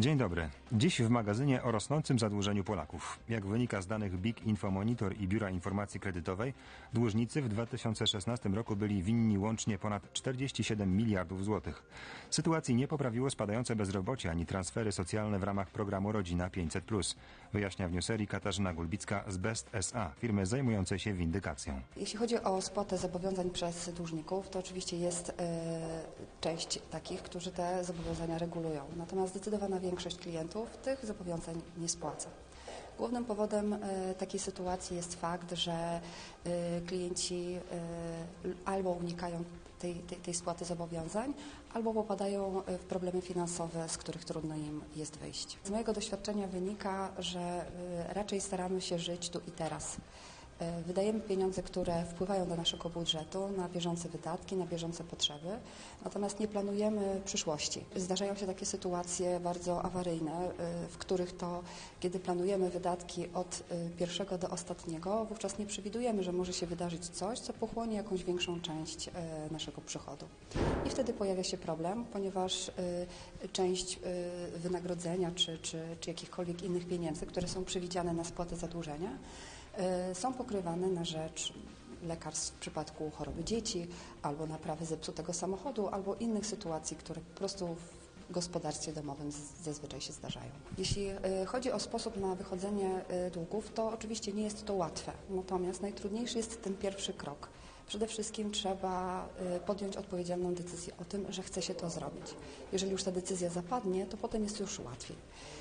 Dzień dobry. Dziś w magazynie o rosnącym zadłużeniu Polaków. Jak wynika z danych BIG Info Monitor i Biura Informacji Kredytowej, dłużnicy w 2016 roku byli winni łącznie ponad 47 miliardów złotych. Sytuacji nie poprawiło spadające bezrobocie ani transfery socjalne w ramach programu Rodzina 500+. Wyjaśnia w newserii Katarzyna Gulbicka z Best S.A., firmy zajmującej się windykacją. Jeśli chodzi o spłatę zobowiązań przez dłużników, to oczywiście jest część takich, którzy te zobowiązania regulują. Natomiast zdecydowana większość klientów tych zobowiązań nie spłaca. Głównym powodem takiej sytuacji jest fakt, że klienci albo unikają tej spłaty zobowiązań, albo popadają w problemy finansowe, z których trudno im jest wyjść. Z mojego doświadczenia wynika, że raczej staramy się żyć tu i teraz. Wydajemy pieniądze, które wpływają do naszego budżetu na bieżące wydatki, na bieżące potrzeby, natomiast nie planujemy przyszłości. Zdarzają się takie sytuacje bardzo awaryjne, w których to, kiedy planujemy wydatki od pierwszego do ostatniego, wówczas nie przewidujemy, że może się wydarzyć coś, co pochłonie jakąś większą część naszego przychodu. I wtedy pojawia się problem, ponieważ część wynagrodzenia czy jakichkolwiek innych pieniędzy, które są przewidziane na spłatę zadłużenia, są pokrywane na rzecz lekarstw w przypadku choroby dzieci, albo naprawy zepsutego samochodu, albo innych sytuacji, które po prostu w gospodarstwie domowym zazwyczaj się zdarzają. Jeśli chodzi o sposób na wychodzenie długów, to oczywiście nie jest to łatwe, natomiast najtrudniejszy jest ten pierwszy krok. Przede wszystkim trzeba podjąć odpowiedzialną decyzję o tym, że chce się to zrobić. Jeżeli już ta decyzja zapadnie, to potem jest już łatwiej.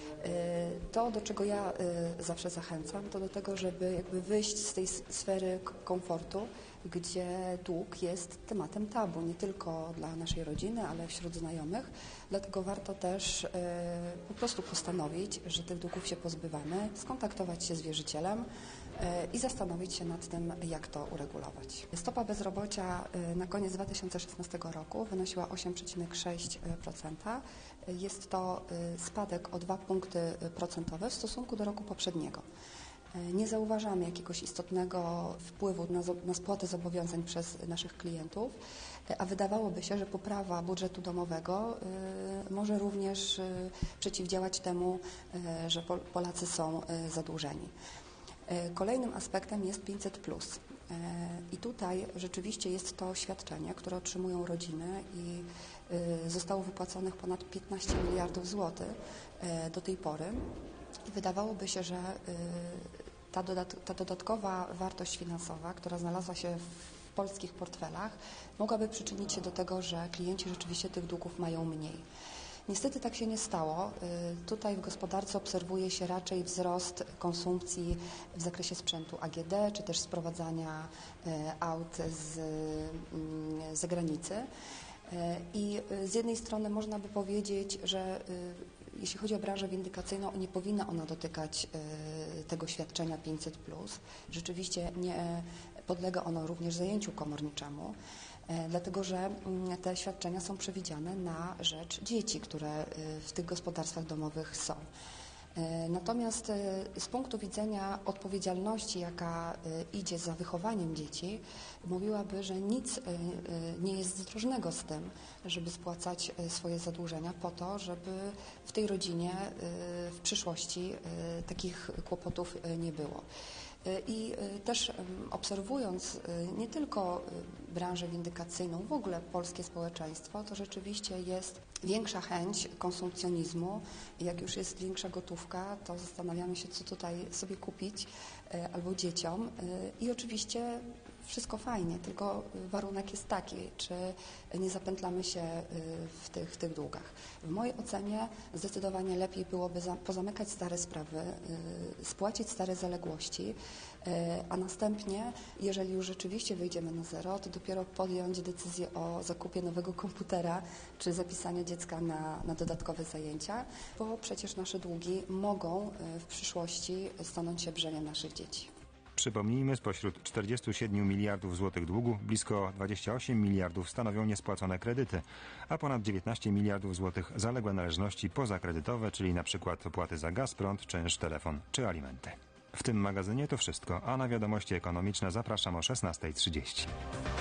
To, do czego ja zawsze zachęcam, to do tego, żeby wyjść z tej sfery komfortu, gdzie dług jest tematem tabu, nie tylko dla naszej rodziny, ale wśród znajomych. Dlatego warto też po prostu postanowić, że tych długów się pozbywamy, skontaktować się z wierzycielem i zastanowić się nad tym, jak to uregulować. Stopa bezrobocia na koniec 2016 roku wynosiła 8,6%. Jest to spadek o 2 punkty procentowe w stosunku do roku poprzedniego. Nie zauważamy jakiegoś istotnego wpływu na spłatę zobowiązań przez naszych klientów, a wydawałoby się, że poprawa budżetu domowego może również przeciwdziałać temu, że Polacy są zadłużeni. Kolejnym aspektem jest 500+. I tutaj rzeczywiście jest to świadczenie, które otrzymują rodziny i zostało wypłaconych ponad 15 miliardów złotych do tej pory. I wydawałoby się, że ta dodatkowa wartość finansowa, która znalazła się w polskich portfelach, mogłaby przyczynić się do tego, że klienci rzeczywiście tych długów mają mniej. Niestety tak się nie stało. Tutaj w gospodarce obserwuje się raczej wzrost konsumpcji w zakresie sprzętu AGD, czy też sprowadzania aut z zagranicy. I z jednej strony można by powiedzieć, że jeśli chodzi o branżę windykacyjną, nie powinna ona dotykać tego świadczenia 500+. Rzeczywiście nie podlega ono również zajęciu komorniczemu, dlatego że te świadczenia są przewidziane na rzecz dzieci, które w tych gospodarstwach domowych są. Natomiast z punktu widzenia odpowiedzialności, jaka idzie za wychowaniem dzieci, mówiłaby, że nic nie jest zdrożnego z tym, żeby spłacać swoje zadłużenia po to, żeby w tej rodzinie w przyszłości takich kłopotów nie było. I też obserwując nie tylko branżę windykacyjną, w ogóle polskie społeczeństwo, to rzeczywiście jest większa chęć konsumpcjonizmu. Jak już jest większa gotówka, to zastanawiamy się, co tutaj sobie kupić albo dzieciom. I oczywiście wszystko fajnie, tylko warunek jest taki, czy nie zapętlamy się w tych długach. W mojej ocenie zdecydowanie lepiej byłoby pozamykać stare sprawy, spłacić stare zaległości, a następnie, jeżeli już rzeczywiście wyjdziemy na zero, to dopiero podjąć decyzję o zakupie nowego komputera, czy zapisaniu dziecka na dodatkowe zajęcia, bo przecież nasze długi mogą w przyszłości stanąć się brzemieniem naszych dzieci. Przypomnijmy, spośród 47 miliardów złotych długu blisko 28 miliardów stanowią niespłacone kredyty, a ponad 19 miliardów złotych zaległe należności pozakredytowe, czyli na przykład opłaty za gaz, prąd, czynsz, telefon czy alimenty. W tym magazynie to wszystko, a na wiadomości ekonomiczne zapraszam o 16:30.